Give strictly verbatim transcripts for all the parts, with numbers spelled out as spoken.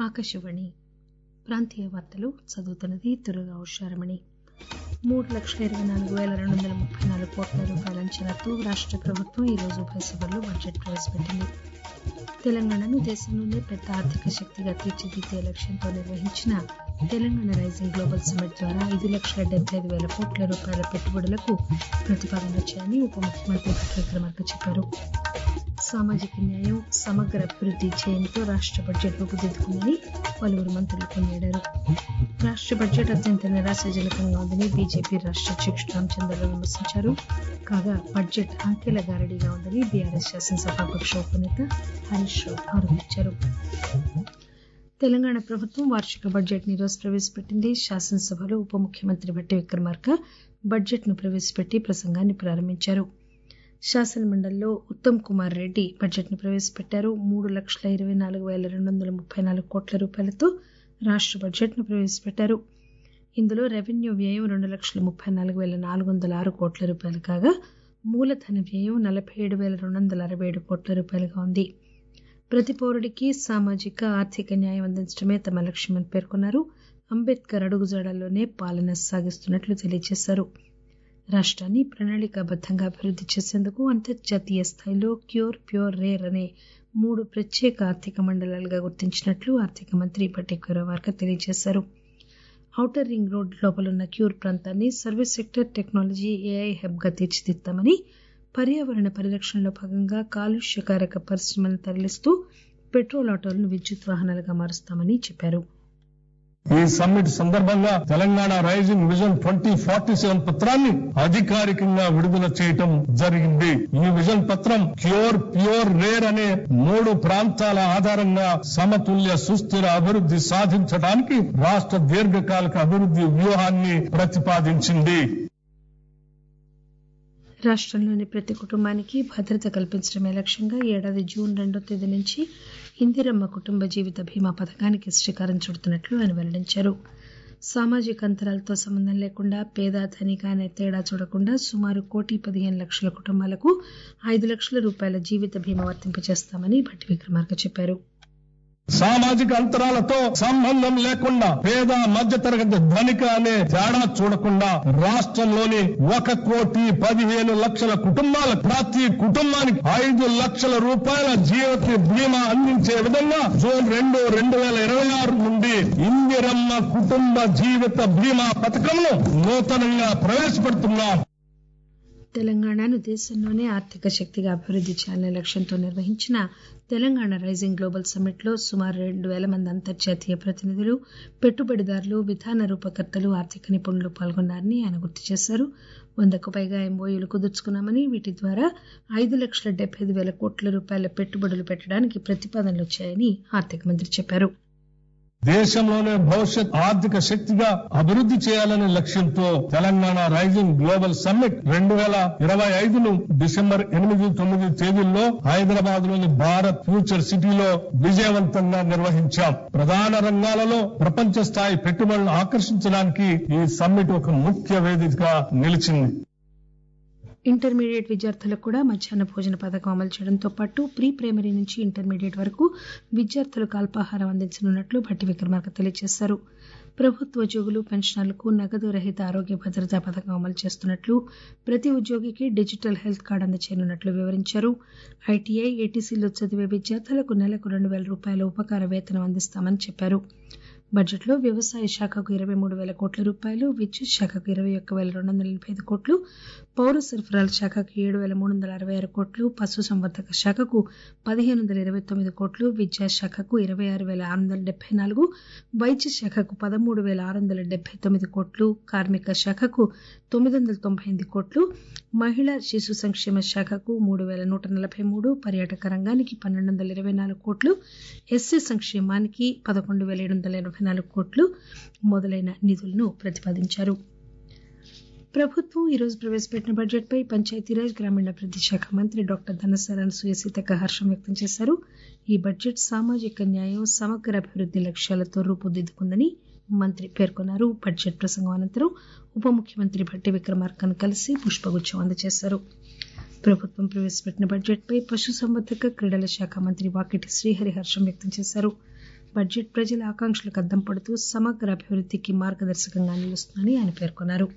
ఆకాశవాణి ప్రాంతీయ వార్తలు చదువుతున్నది దుర్గా ఉషారమణి. మూడు లక్షల ఇరవై నాలుగు వేల రెండు వందల ముప్పై నాలుగు కోట్ల రూపాయల అంచనాతో రాష్ట్ర ప్రభుత్వం ఈరోజు ఉభయ సభల్లో బడ్జెట్ ప్రవేశపెట్టింది. తెలంగాణను దేశంలోనే పెద్ద ఆర్థిక శక్తిగా తీర్చిదిద్దే లక్ష్యంతో నిర్వహించిన తెలంగాణ రైజింగ్ గ్లోబల్ సమ్మిట్ ద్వారా ఐదు లక్షల డెబ్బై ఐదు వేల కోట్ల రూపాయల పెట్టుబడులకు ప్రతిపాదనలు వచ్చాయని ఉప ముఖ్యమంత్రి భట్టి విక్రమార్క చెప్పారు. సామాజిక న్యాయం, సమగ్ర అభివృద్ది ధ్యేయంతో రాష్ట్ర బడ్జెట్ రూపుదిద్దుకుందని పలువురు మంత్రులు కొనియాడారు. రాష్ట్ర బడ్జెట్ అత్యంత నిరాశాజనకంగా ఉందని బీజేపీ రాష్ట్ర అధ్యక్షుడు రామచంద్రరావు విమర్శించారు. కాగా బడ్జెట్ అంకెల గారడీగా ఉందని బీఆర్ఎస్ శాసనసభాపక్ష ఉపనేత హరీష్ రావు ఆరోపించారు. తెలంగాణ ప్రభుత్వం వార్షిక బడ్జెట్ ని ఈరోజు ప్రవేశపెట్టింది. శాసనసభలో ఉప ముఖ్యమంత్రి భట్టి విక్రమార్క బడ్జెట్ ను ప్రవేశపెట్టి ప్రసంగాన్ని ప్రారంభించారు. శాసనమండలిలో ఉత్తమ్ కుమార్ రెడ్డి బడ్జెట్ ను ప్రవేశపెట్టారు. మూడు లక్షల ఇరవై నాలుగు వేల రెండు వందల ముప్పై నాలుగు కోట్ల రూపాయలతో రాష్ట్ర బడ్జెట్ ను ప్రవేశపెట్టారు. ఇందులో రెవెన్యూ వ్యయం రెండు లక్షల ముప్పై నాలుగు వేల నాలుగు వందల ఆరు కోట్ల రూపాయలు కాగా మూలధన వ్యయం నలభై ఏడు వేల రెండు వందల అరవై ఏడు కోట్ల రూపాయలుగా ఉంది. ప్రతి పౌరుడికి సామాజిక ఆర్థిక న్యాయం అందించడమే తమ లక్ష్యమని పేర్కొన్నారు. అంబేద్కర్ అడుగుజాడల్లోనే పాలన సాగిస్తున్నట్లు తెలియజేశారు. రాష్ట్రాన్ని ప్రణాళికాబద్దంగా అభివృద్ది చేసేందుకు అంతర్జాతీయ స్థాయిలో క్యూర్, ప్యూర్, రేర్ అనే మూడు ప్రత్యేక ఆర్థిక మండలాలుగా గుర్తించినట్లు ఆర్థిక మంత్రి భట్టి విక్రమార్క తెలియజేశారు. ఔటర్ రింగ్ రోడ్ లోపలున్న క్యూర్ ప్రాంతాన్ని service sector, technology, AI hub గా తీర్చిదిద్దామని, పర్యావరణ పరిరక్షణలో భాగంగా కాలుష్యకారక పరిశ్రమలను తరలిస్తూ పెట్రోల్ ఆటోలను విద్యుత్ వాహనాలుగా మారుస్తామని చెప్పారు. ఈ సమ్మిట్ సందర్భంగా Telangana rising vision twenty forty seven పత్రాన్ని అధికారికంగా విడుదల చేయటం జరిగింది. ఈ విజన్ పత్రం క్యూర్, ప్యూర్, రేర్ అనే మూడు ప్రాంతాల ఆధారంగా సమతుల్య సుస్థిర అభివృద్ది సాధించడానికి రాష్ట్ర దీర్ఘకాలిక అభివృద్ది వ్యూహాన్ని ప్రతిపాదించింది. రాష్ట్రంలోని ప్రతి కుటుంబానికి భద్రత కల్పించడమే లక్ష్యంగా ఏడాది జూన్ రెండో తేదీ నుంచి ఇందిరమ్మ కుటుంబ జీవిత బీమా పథకానికి శ్రీకారం చుడుతున్నట్లు ఆయన వెల్లడించారు. సామాజిక అంతరాలతో సంబంధం లేకుండా పేద, ధనిక అనే తేడా చూడకుండా సుమారు కోటి పదిహేను లక్షల కుటుంబాలకు ఐదు లక్షల రూపాయల జీవిత బీమా వర్తింపజేస్తామని భట్టి విక్రమార్క చెప్పారు. సామాజిక అంతరాలతో సంబంధం లేకుండా పేద, మధ్య తరగతి, ధనిక అనే తేడా చూడకుండా రాష్ట్రంలోని ఒక కోటి పదిహేను లక్షల కుటుంబాల ప్రతి కుటుంబానికి ఐదు లక్షల రూపాయల జీవిత బీమా అందించే విధంగా జూన్ రెండు రెండు వేల ఇరవై ఆరు నుండి ఇందిరమ్మ కుటుంబ జీవిత బీమా పథకంను నూతనంగా ప్రవేశపెడుతున్నాం. తెలంగాణను దేశంలోనే ఆర్థిక శక్తిగా అభివృద్ది చేయాలనే లక్ష్యంతో నిర్వహించిన తెలంగాణ రైజింగ్ గ్లోబల్ సమ్మిట్ లో సుమారు రెండు వేల మంది అంతర్జాతీయ ప్రతినిధులు, పెట్టుబడిదారులు, విధాన రూపకర్తలు, ఆర్థిక నిపుణులు పాల్గొన్నారని ఆయన గుర్తు చేశారు. వందకు పైగా ఎంఓయూలు కుదుర్చుకున్నామని, వీటి ద్వారా ఐదు లక్షల డెబ్బై ఐదు వేల కోట్ల రూపాయల పెట్టుబడులు పెట్టడానికి ప్రతిపాదనలు వచ్చాయని ఆర్థిక మంత్రి చెప్పారు. దేశంలోనే భవిష్యత్ ఆర్థిక శక్తిగా అభివృద్ది చేయాలనే లక్ష్యంతో తెలంగాణ రైజింగ్ గ్లోబల్ సమ్మిట్ రెండు వేల ఇరవై ఐదును డిసెంబర్ ఎనిమిది, తొమ్మిది తేదీల్లో హైదరాబాద్ లోని భారత్ ఫ్యూచర్ సిటీలో విజయవంతంగా నిర్వహించాం. ప్రధాన రంగాలలో ప్రపంచ స్థాయి పెట్టుబడులను ఆకర్షించడానికి ఈ సమ్మిట్ ఒక ముఖ్య వేదికగా నిలిచింది. ఇంటర్మీడియట్ విద్యార్థులకు కూడా మధ్యాహ్న భోజన పథకం అమలు చేయడంతో పాటు ప్రీ ప్రైమరీ నుంచి ఇంటర్మీడియట్ వరకు విద్యార్థులకు అల్పాహారం అందించనున్నట్లు భట్టి విక్రమార్క తెలియజేశారు. ప్రభుత్వ ఉద్యోగులు, పెన్షనర్లకు నగదు రహిత ఆరోగ్య భద్రతా పథకం అమలు చేస్తున్నట్లు, ప్రతి ఉద్యోగికి డిజిటల్ హెల్త్ కార్డు అందజేయనున్నట్లు వివరించారు. ఐటీఐ, ఏటీసీలో చదివే విద్యార్థులకు నెలకు రెండు వేల రూపాయల ఉపకార వేతనం అందిస్తామని చెప్పారు. బడ్జెట్ లో వ్యవసాయ శాఖకు ఇరవై మూడు వేల కోట్ల రూపాయలు, విద్యుత్ శాఖకు ఇరవై ఒక్క వేల రెండు వందల ఎనభై ఐదు కోట్లు, పౌర సరఫరాల శాఖకు ఏడు వేల మూడు వందల అరవై ఆరు కోట్లు, పశు సంవర్ధక శాఖకు పదిహేను వందల ఇరవై తొమ్మిది కోట్లు, విద్యాశాఖకు ఇరవై ఆరు వేల ఆరు వందల డెబ్బై నాలుగు, వైద్య శాఖకు పదమూడు వేల ఆరు వందల డెబ్బై తొమ్మిది కోట్లు, కార్మిక శాఖకు తొమ్మిది వందల తొంభై ఎనిమిది కోట్లు, మహిళా శిశు సంక్షేమ శాఖకు మూడు వేల నూట నలభై మూడు, పర్యాటక రంగానికి పన్నెండు వందల ఇరవై నాలుగు కోట్లు, ఎస్సీ సంక్షేమానికి పదకొండు వేల ఏడు వందల ఎనభై నాలుగు కోట్లు మొదలైన నిధులను ప్రతిపాదించారు. ప్రభుత్వం ఈరోజు ప్రవేశపెట్టిన బడ్జెట్ పై పంచాయతీరాజ్, గ్రామీణాభివృద్ది శాఖ మంత్రి డాక్టర్ ధనసరి అనసూయ సీతక్క హర్షం వ్యక్తం చేశారు. ఈ బడ్జెట్ సామాజిక న్యాయం, సమగ్ర అభివృద్ది లక్ష్యాలతో రూపుదిద్దుకుందని మంత్రి పేర్కొన్నారు. బడ్జెట్ ప్రసంగం అనంతరం ఉప ముఖ్యమంత్రి భట్టి విక్రమార్కను కలిసి పుష్పగుచ్చం అందజేశారు. ప్రభుత్వం ప్రవేశపెట్టిన బడ్జెట్ పై పశుసంవర్ధక, క్రీడల శాఖ మంత్రి వాకిటి శ్రీహరి హర్షం వ్యక్తం చేశారు. బడ్జెట్ ప్రజల ఆకాంక్షలకు అద్దం పడుతూ సమగ్ర అభివృద్ధికి మార్గదర్శకంగా నిలుస్తుందని ఆయన పేర్కొన్నారు.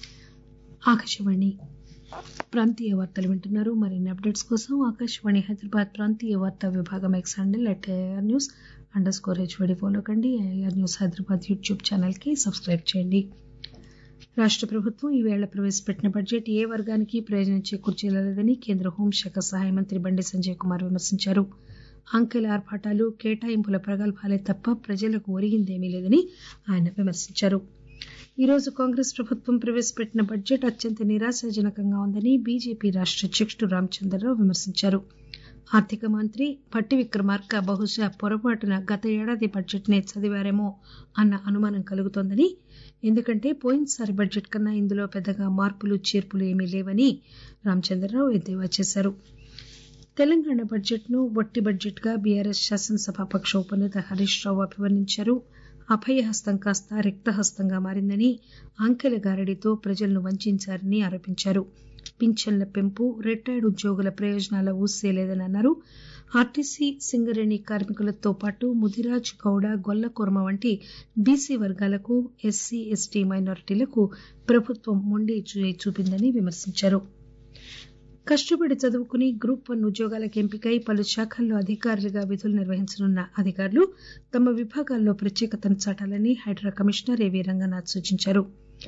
ఆకాశవాణి ప్రాంతీయ వార్తలు వింటున్నారు. మరిన్ని అప్డేట్స్ కోసం ఆకాశవాణి హైదరాబాద్ ప్రాంతీయ వార్తా విభాగం X handle at AR news underscore HYD follow కండి. AR news Hyderabad YouTube channel కి సబ్స్క్రైబ్ చేయండి. రాష్ట ప్రభుత్వం ఈవేళ ప్రవేశపెట్టిన బడ్జెట్ ఏ వర్గానికి ప్రయోజనం చేకూర్చేలేదని కేంద్ర హోంశాఖ సహాయ మంత్రి బండి సంజయ్ కుమార్ విమర్శించారు. అంకెల ఆర్భాటాలు కేటాయింపుల ప్రగల్భాలే తప్ప ప్రజలకు ఒరిగిందేమీ లేదని ఆయన విమర్శించారు. ఈ రోజు కాంగ్రెస్ ప్రభుత్వం ప్రవేశపెట్టిన బడ్జెట్ అత్యంత నిరాశాజనకంగా ఉందని బీజేపీ రాష్ట అధ్యకుడు రామచంద్రరావు విమర్శించారు. ఆర్థిక మంత్రి భట్టి విక్రమార్క బహుశా పొరపాటున గత ఏడాది బడ్జెట్ నే చదివారేమో అన్న అనుమానం కలుగుతోందని, ఎందుకంటే పోయినసారి బడ్జెట్ కన్నా ఇందులో పెద్దగా మార్పులు చేర్పులు ఏమీ లేవని రామచంద్రరావు ఎద్దేవా చేశారు. తెలంగాణ బడ్జెట్ ను వట్టి బడ్జెట్ గా బీఆర్ఎస్ శాసనసభాపక్ష ఉపనేత హరీష్ రావు అభివర్ణించారు. అభయహస్తం కాస్త రిక్తహస్తంగా మారిందని, అంకెల గారడీతో ప్రజలను వంచారని ఆరోపించారు. పింఛన్ల పెంపు, రిటైర్డ్ ఉద్యోగుల ప్రయోజనాల ఊసే లేదని అన్నారు. ఆర్టీసీ, సింగరేణి కార్మికులతో పాటు ముదిరాజ్, గౌడ, గొల్లకుర్మ వంటి బీసీ వర్గాలకు, ఎస్సీ, ఎస్టీ, మైనారిటీలకు ప్రభుత్వం మొండి చేయి చూపిందని విమర్శించారు. కష్టపడి చదువుకుని గ్రూప్ వన్ ఉద్యోగాలకు ఎంపికై పలు శాఖల్లో అధికారులుగా విధులు నిర్వహించనున్న అధికారులు తమ విభాగాల్లో ప్రత్యేకతను చాటాలని హైడ్రా కమిషనర్ ఏవీ రంగనాథ్ సూచించారు.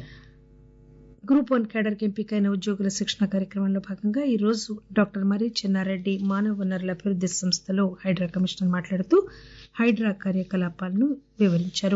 గ్రూప్ వన్ కేడర్ కి ఎంపికైన ఉద్యోగుల శిక్షణ కార్యక్రమంలో భాగంగా ఈ రోజు డాక్టర్ మర్రి చెన్నారెడ్డి మానవ వనరుల అభివృద్ది సంస్థలో హైడ్రా కమిషనర్ మాట్లాడుతూ హైడ్రా కార్యకలాపాలను వివరించారు.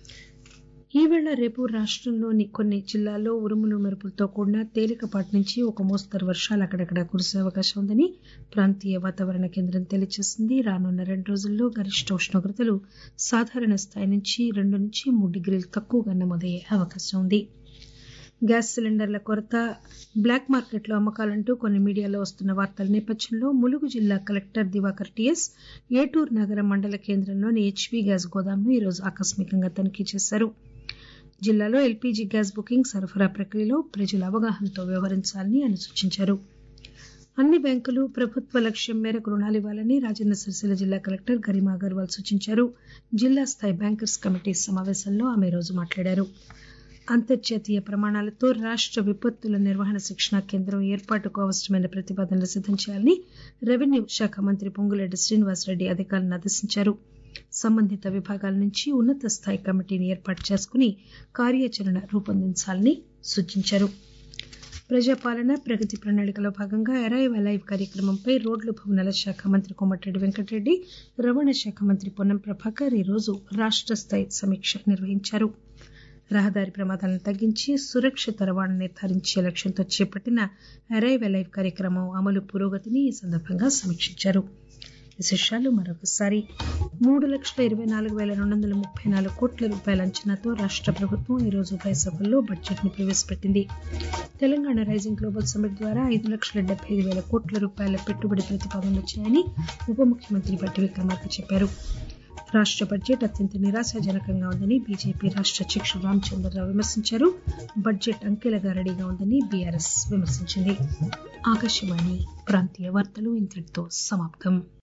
ఈవేళ రేపు రాష్టంలోని కొన్ని జిల్లాల్లో ఉరుములు మెరుపులతో కూడిన తేలికపాటి నుంచి ఒక మోస్తరు వర్షాలు అక్కడక్కడ కురిసే అవకాశం ఉందని ప్రాంతీయ వాతావరణ కేంద్రం తెలియజేసింది. రానున్న రెండు రోజుల్లో గరిష్ట ఉష్ణోగ్రతలు సాధారణ స్థాయి నుంచి రెండు నుంచి మూడు డిగ్రీలు తక్కువగా నమోదయ్యే అవకాశం ఉంది. గ్యాస్ సిలిండర్ల కొరత, బ్లాక్ మార్కెట్లో అమ్మకాలంటూ కొన్ని మీడియాలో వస్తున్న వార్తల నేపథ్యంలో ములుగు జిల్లా కలెక్టర్ దివాకర్ టీఎస్ ఏటూరు నగర మండల కేంద్రంలోని హెచ్పీ గ్యాస్ గోదాంను ఈరోజు ఆకస్మికంగా తనిఖీ చేశారు. జిల్లాలో ఎల్పీజీ గ్యాస్ బుకింగ్, సరఫరా ప్రక్రియలో ప్రజలు అవగాహనతో వ్యవహరించాలని ఆయన సూచించారు. అన్ని బ్యాంకులు ప్రభుత్వ లక్ష్యం మేరకు రుణాలు ఇవ్వాలని రాజన్న సిరిసిల్ల జిల్లా కలెక్టర్ గరిమా అగర్వాల్ సూచించారు. జిల్లా స్థాయి బ్యాంకర్స్ కమిటీ సమావేశంలో ఆమె ఈరోజు మాట్లాడారు. అంతర్జాతీయ ప్రమాణాలతో రాష్ట విపత్తుల నిర్వహణ శిక్షణా కేంద్రం ఏర్పాటుకు అవసరమైన ప్రతిపాదనలు సిద్దం చేయాలని రెవెన్యూ శాఖ మంత్రి పొంగులేటి శ్రీనివాసరెడ్డి అధికారులను ఆదేశించారు. సంబంధిత విభాగాల నుంచి ఉన్నత స్థాయి కమిటీని ఏర్పాటు చేసుకుని కార్యాచరణ రూపొందించాలని సూచించారు. ప్రజాపాలన ప్రగతి ప్రణాళికలో భాగంగా అరైవ్ అలైవ్ కార్యక్రమంపై రోడ్లు భవనాల శాఖ మంత్రి కోమటిరెడ్డి వెంకటరెడ్డి, రవాణా శాఖ మంత్రి పొన్నం ప్రభాకర్ ఈరోజు రాష్ట స్థాయి సమీక్ష నిర్వహించారు. రహదారి ప్రమాదాలను తగ్గించి సురక్షిత రవాణా నిర్ధారించే లక్ష్యంతో చేపట్టిన అరైవ్ అలైవ్ కార్యక్రమం అమలు పురోగతిని ఈ సందర్భంగా సమీక్షించారు. విశేషాలు మరొకసారి. మూడు లక్షల ఇరవై నాలుగు వేల రెండు వందల ముప్పై నాలుగు కోట్ల రూపాయల అంచనాతో రాష్ట ప్రభుత్వం ఈరోజు ఉభయ సభల్లో బడ్జెట్ ను ప్రవేశపెట్టింది. తెలంగాణ రైజింగ్ గ్లోబల్ సమ్మిట్ ద్వారా ఐదు లక్షల డెబ్బై ఐదు వేల కోట్ల రూపాయల పెట్టుబడి ప్రతిపాదనలు వచ్చాయని ఉప ముఖ్యమంత్రి భట్టి విక్రమార్క చెప్పారు. రాష్ట బడ్జెట్ అత్యంత నిరాశాజనకంగా ఉందని బీజేపీ రాష్ట అధ్యకుడు రామచంద్రరావు విమర్శించారు. బడ్జెట్ అంకెల గారడీగా ఉందని బీఆర్ఎస్ విమర్శించింది. ఆకాశవాణి ప్రాంతీయ వార్తలు ఇంతటితో సమాప్తం.